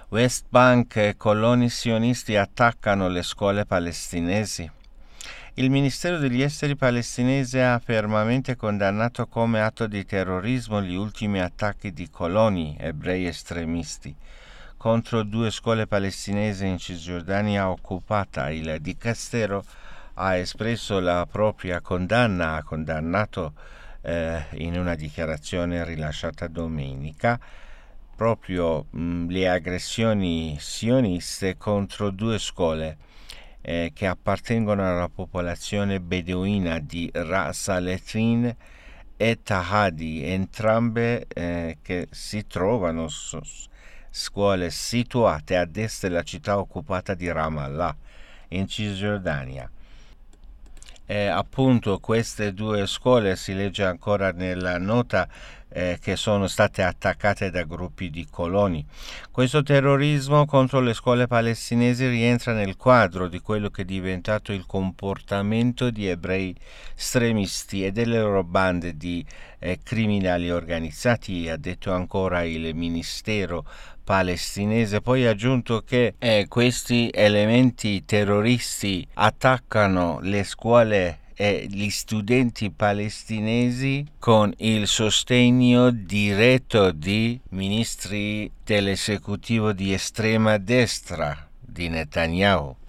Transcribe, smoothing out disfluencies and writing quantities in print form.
West Bank e coloni sionisti attaccano le scuole palestinesi. Il Ministero degli Esteri palestinese ha fermamente condannato come atto di terrorismo gli ultimi attacchi di coloni ebrei estremisti contro 2 scuole palestinesi in Cisgiordania occupata. Il Dicastero ha espresso la propria condanna, ha condannato in una dichiarazione rilasciata domenica proprio le aggressioni sioniste contro 2 scuole che appartengono alla popolazione beduina di Ras al-Etrin e Tahadi, entrambe che si trovano scuole situate a est della città occupata di Ramallah, in Cisgiordania. Appunto queste 2 scuole, si legge ancora nella nota, che sono state attaccate da gruppi di coloni. Questo terrorismo contro le scuole palestinesi rientra nel quadro di quello che è diventato il comportamento di ebrei estremisti e delle loro bande di criminali organizzati, ha detto ancora il ministero palestinese. Poi ha aggiunto che questi elementi terroristi attaccano le scuole e gli studenti palestinesi con il sostegno diretto di ministri dell'esecutivo di estrema destra di Netanyahu.